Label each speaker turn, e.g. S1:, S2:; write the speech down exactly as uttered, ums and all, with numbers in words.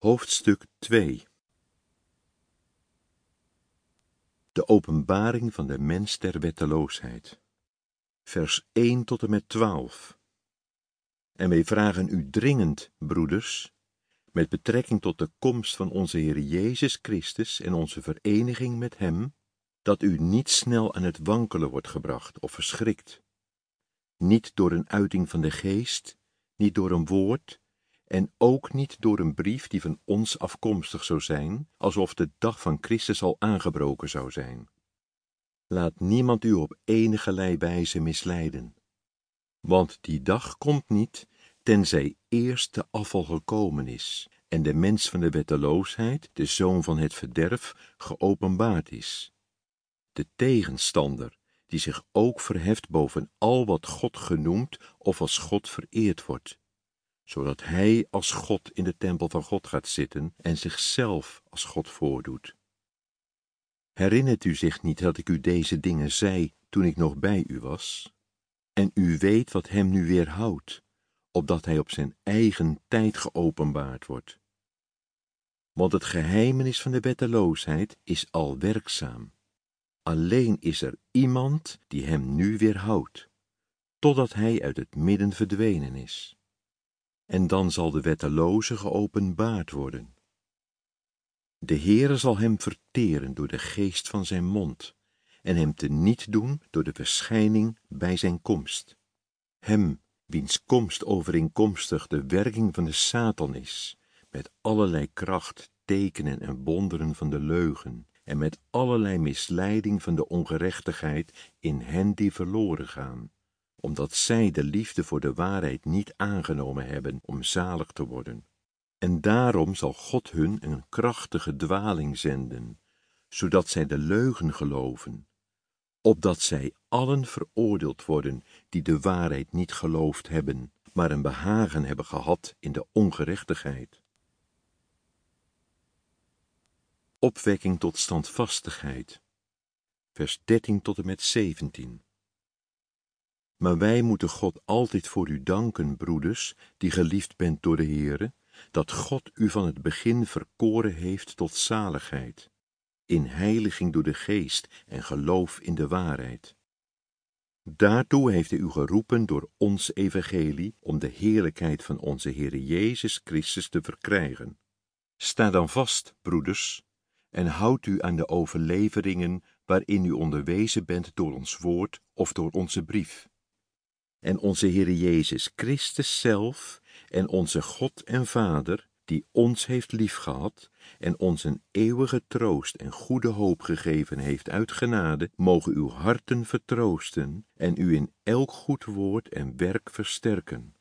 S1: Hoofdstuk twee. De openbaring van de mens der wetteloosheid. Vers één tot en met twaalf. En wij vragen u dringend, broeders, met betrekking tot de komst van onze Heer Jezus Christus en onze vereniging met Hem, dat u niet snel aan het wankelen wordt gebracht of verschrikt, niet door een uiting van de geest, niet door een woord, en ook niet door een brief die van ons afkomstig zou zijn, alsof de dag van Christus al aangebroken zou zijn. Laat niemand u op enigerlei wijze misleiden, want die dag komt niet, tenzij eerst de afval gekomen is, en de mens van de wetteloosheid, de zoon van het verderf, geopenbaard is. De tegenstander, die zich ook verheft boven al wat God genoemd of als God vereerd wordt, zodat hij als God in de tempel van God gaat zitten en zichzelf als God voordoet. Herinnert u zich niet dat ik u deze dingen zei toen ik nog bij u was? En u weet wat hem nu weerhoudt, opdat hij op zijn eigen tijd geopenbaard wordt. Want het geheimenis van de wetteloosheid is al werkzaam. Alleen is er iemand die hem nu weerhoudt, totdat hij uit het midden verdwenen is. En dan zal de wetteloze geopenbaard worden. De Heere zal hem verteren door de geest van zijn mond, en hem teniet doen door de verschijning bij zijn komst. Hem, wiens komst overeenkomstig de werking van de Satan is, met allerlei kracht, tekenen en wonderen van de leugen, en met allerlei misleiding van de ongerechtigheid in hen die verloren gaan, omdat zij de liefde voor de waarheid niet aangenomen hebben om zalig te worden. En daarom zal God hun een krachtige dwaling zenden, zodat zij de leugen geloven, opdat zij allen veroordeeld worden die de waarheid niet geloofd hebben, maar een behagen hebben gehad in de ongerechtigheid. Opwekking tot standvastigheid. Vers dertien tot en met zeventien. Maar wij moeten God altijd voor u danken, broeders, die geliefd bent door de Heere, dat God u van het begin verkoren heeft tot zaligheid, in heiliging door de geest en geloof in de waarheid. Daartoe heeft hij u geroepen door ons evangelie, om de heerlijkheid van onze Heere Jezus Christus te verkrijgen. Sta dan vast, broeders, en houd u aan de overleveringen waarin u onderwezen bent door ons woord of door onze brief. En onze Heere Jezus Christus zelf en onze God en Vader, die ons heeft liefgehad en ons een eeuwige troost en goede hoop gegeven heeft uit genade, mogen uw harten vertroosten en u in elk goed woord en werk versterken,